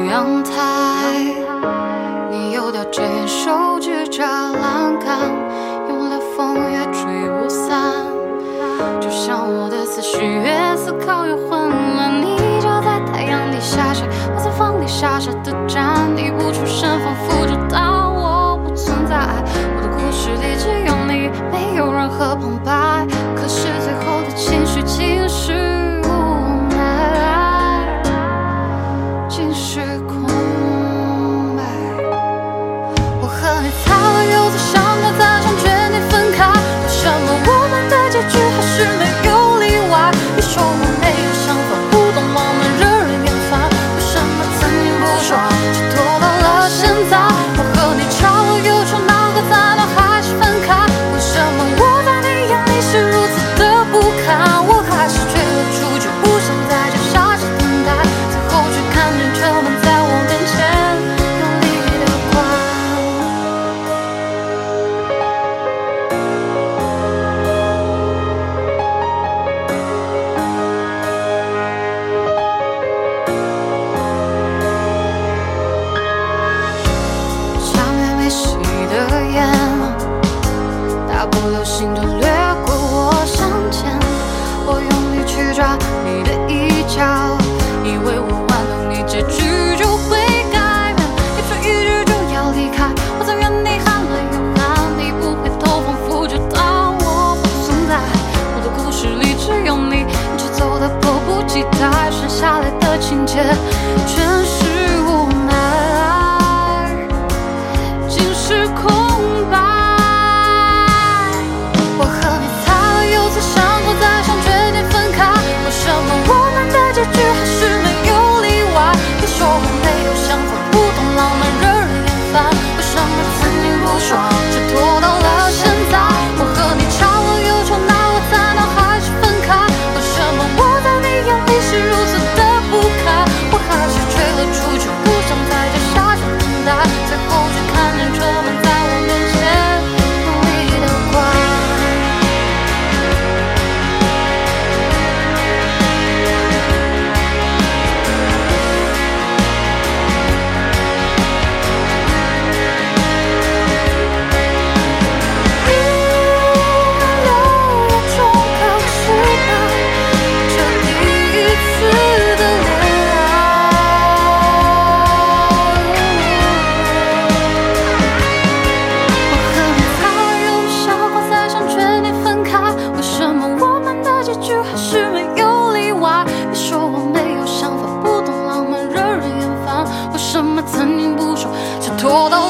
阳台，你又掉着眼，手指着栏杆，用了风也吹不散。就像我的思绪越思考越混乱，你就在太阳底下晒，我在房里傻傻的站，你不出声，仿佛就当我不存在。我的故事里只有你，没有任何旁白，可是最后的情绪竟是无奈，竟是空白。我和你擦了又擦，伤了再伤，决定分开。为什么我们的结局还是没有例外？你说我没有想法，不懂浪漫，惹人厌烦。为什么曾经不说，却拖到了现在？我和你吵了又吵，闹个再闹还是分开。为什么我在你眼里是如此的不堪？我还是追了出去，不想再这傻傻等待，最后却看见车门在我面前用力的关。像越没熄的烟，大步流星就掠过我向前。我用力去抓你的衣角，以为我玩弄你结局就会改变，你说一句就要离开，我在原地喊了又喊，你不回头，仿佛就当我不存在。我的故事里只有你，你却走得迫不及待，剩下来的情节全是无奈，竟是空白。我和你擦了又擦，伤过再伤，决定分开。为什么我们的结局还是没有例外？你说我没有想法，不懂浪漫，惹人厌烦。为什么曾经不说，却拖到了现在？我和你吵了又吵，闹了再闹还是分开。为什么我在你眼里是如此的不堪？我还是追了出去，不想在这傻傻等待，最后却看见车门在我面前用力的关。因为六月中考失败，这第一次的恋爱。我和你擦了又笑过再想，决定分开。为什么我们的结局还是没有例外？你说我没有想法，不懂浪漫，惹人厌烦。为什么曾经不说，却拖到